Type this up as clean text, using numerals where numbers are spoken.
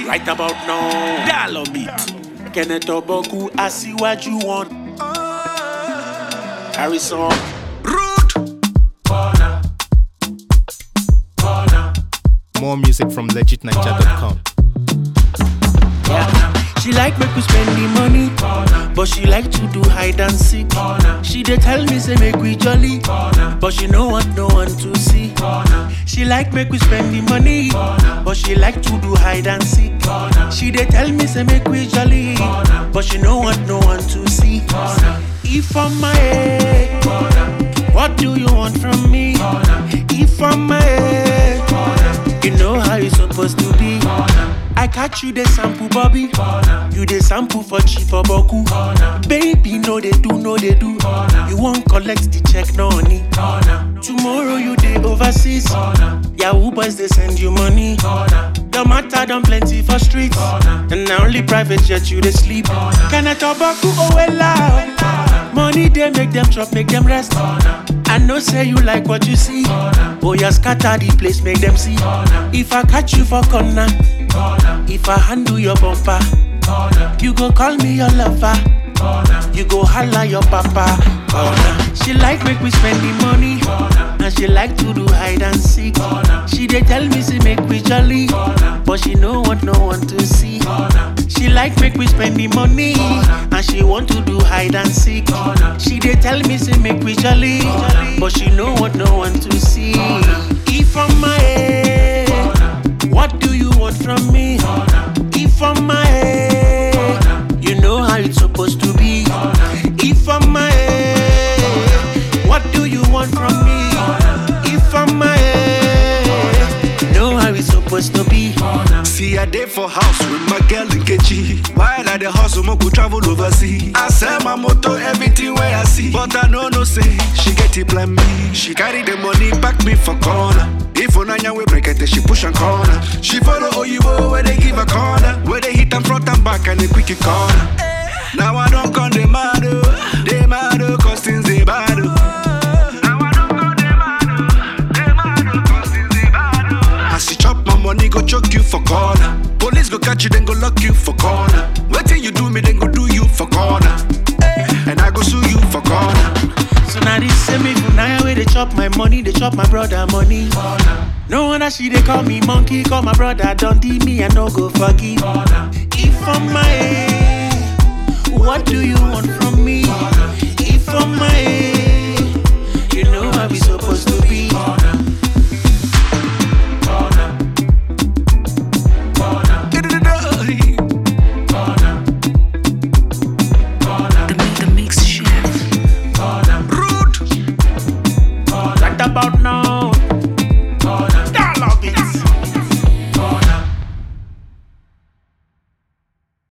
Right about now, dial on beat. Kenneth Oboku, I see what you want. Harrison, rude. More music from legitniger.com. Yeah. She like make we spend the money, but she like to do hide and seek. She dey tell me say make we jolly, but she no want no one to see. She like make we spend the money, but she like to do hide and seek. She dey tell me say make we jolly, but she no want no one to see. If I'm my head, what do you want from me? If I'm my head, you know how it's supposed to be. I catch you the sample, Bobby. You the sample for cheap for Boku. Baby, no they do. You won't collect the check, no honey. Tomorrow you day overseas. Yahoo boys they send you money. Your matter done plenty for streets. And now only private jet you they sleep. Can I talk about oh well? Money they make them chop, make them rest. I know say you like what you see. Oh yeah, scatter the place, make them see. If I catch you for corner, if I handle your bumper, you go call me your lover. You go holla your papa. She like make we spend the money, and she like to do hide and seek. She dey tell me say make we jolly, but she no want no one to see. She like make we spend the money, and she want to do hide and seek. She dey tell me say make we jolly, but she no want no one to see. If I'm my head, what do you want from me? If I'm my head, you know how it's supposed to be. If I'm my head, what do you want from me? If I'm my head, you know how it's supposed to be. See a day for house with my girl in Kechi. While at the house, I could travel overseas. I sell my motor, everything where I see. But I know no say, she get it plan me. She carry the money, back me for corner. If Onanya we break it, she push and corner. She follow Oyibo where they give a corner. Where they hit them front and back and they quick it corner. Now I don't come they mad, cause things they bad. Now I don't come they mad, cause things they bad. As you chop my money, go choke you for corner. Police go catch you, then go lock you for corner. Waiting you do me, then go do you for corner. And I go sue you for corner. So now this same people now where they chop my money, they chop my brother money. No wonder she they call me monkey, call my brother Dundee, me I no go forgive. If I'm my head, what do you want from me? If I'm my head,